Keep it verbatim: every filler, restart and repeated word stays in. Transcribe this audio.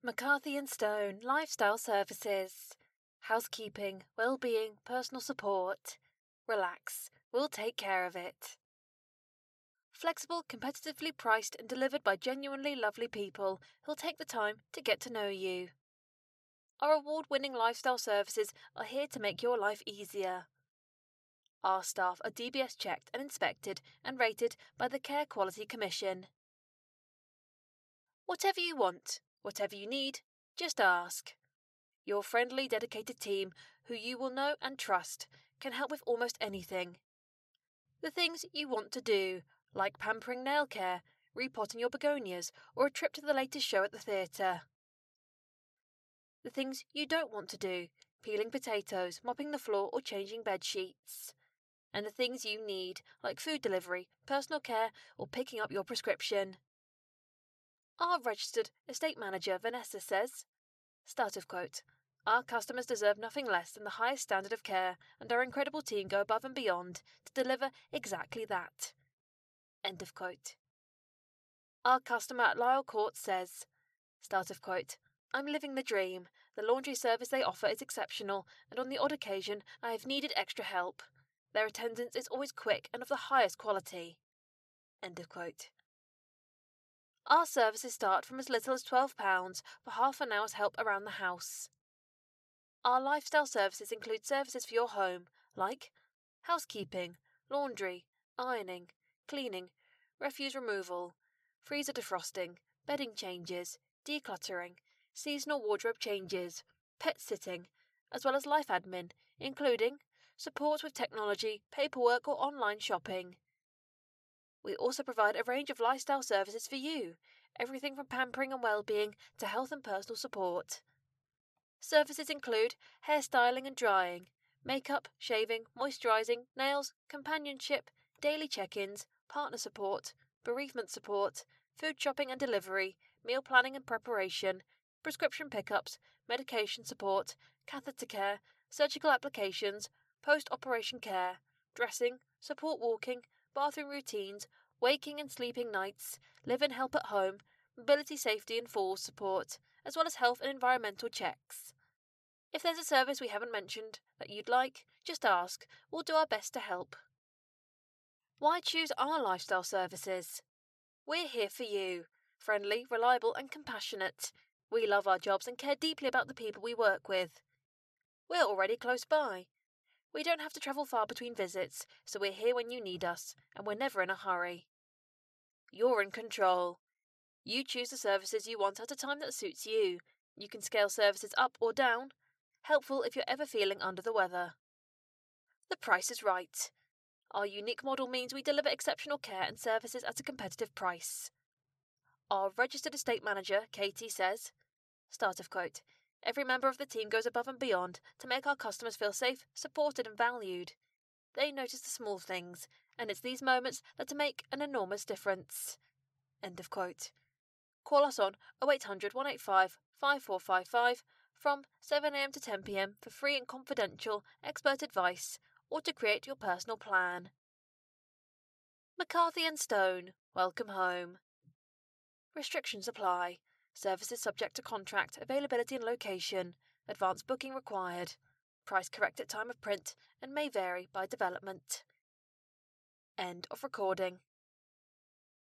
McCarthy and Stone Lifestyle Services. Housekeeping, well-being, personal support. Relax, we'll take care of it. Flexible, competitively priced and delivered by genuinely lovely people who'll take the time to get to know you. Our award-winning lifestyle services are here to make your life easier. Our staff are D B S checked and inspected and rated by the Care Quality Commission. Whatever you want, whatever you need, just ask. Your friendly, dedicated team, who you will know and trust, can help with almost anything. The things you want to do, like pampering nail care, repotting your begonias, or a trip to the latest show at the theatre. The things you don't want to do, peeling potatoes, mopping the floor, or changing bed sheets. And the things you need, like food delivery, personal care, or picking up your prescription. Our registered estate manager, Vanessa, says, start of quote, our customers deserve nothing less than the highest standard of care, and our incredible team go above and beyond to deliver exactly that. End of quote. Our customer at Lyle Court says, start of quote, I'm living the dream. The laundry service they offer is exceptional, and on the odd occasion I have needed extra help. Their attendance is always quick and of the highest quality. End of quote. Our services start from as little as twelve pounds for half an hour's help around the house. Our lifestyle services include services for your home, like housekeeping, laundry, ironing, cleaning, refuse removal, freezer defrosting, bedding changes, decluttering, seasonal wardrobe changes, pet sitting, as well as life admin, including support with technology, paperwork or online shopping. We also provide a range of lifestyle services for you, everything from pampering and well-being to health and personal support. Services include hairstyling and drying, makeup, shaving, moisturising, nails, companionship, daily check-ins, partner support, bereavement support, food shopping and delivery, meal planning and preparation, prescription pickups, medication support, catheter care, surgical applications, post-operation care, dressing, support walking, bathroom routines, waking and sleeping nights, live-in help at home, mobility safety and falls support, as well as health and environmental checks. If there's a service we haven't mentioned that you'd like, just ask. We'll do our best to help. Why choose our lifestyle services? We're here for you. Friendly, reliable and compassionate. We love our jobs and care deeply about the people we work with. We're already close by. We don't have to travel far between visits, so we're here when you need us, and we're never in a hurry. You're in control. You choose the services you want at a time that suits you. You can scale services up or down. Helpful if you're ever feeling under the weather. The price is right. Our unique model means we deliver exceptional care and services at a competitive price. Our registered estate manager, Katie, says, start of quote, every member of the team goes above and beyond to make our customers feel safe, supported and valued. They notice the small things, and it's these moments that make an enormous difference. End of quote. Call us on oh eight hundred, one eight five, five four five five from seven a m to ten p m for free and confidential expert advice or to create your personal plan. McCarthy and Stone, welcome home. Restrictions apply. Services subject to contract, availability and location. Advance booking required. Price correct at time of print and may vary by development. End of recording.